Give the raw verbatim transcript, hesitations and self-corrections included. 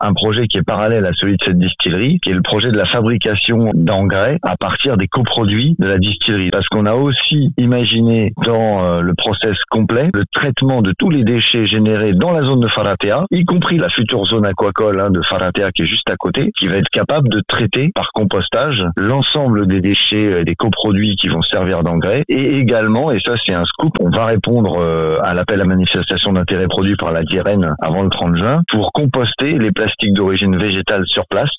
un projet qui est parallèle à celui de cette distillerie, qui est le projet de la fabrication d'engrais à partir des coproduits de la distillerie. Parce qu'on a aussi imaginé dans euh, le process complet le traitement de tous les déchets générés dans la zone de Faratea, y compris la future zone aquacole hein, de Faratea qui est juste à côté, qui va être capable de traiter par compostage l'ensemble des déchets, des coproduits qui vont servir d'engrais. Et également, et ça c'est un scoop, on va répondre euh, à l'appel à manifestation d'intérêt produit par la D I R E N avant le trente juin pour composter les plastiques d'origine végétale sur place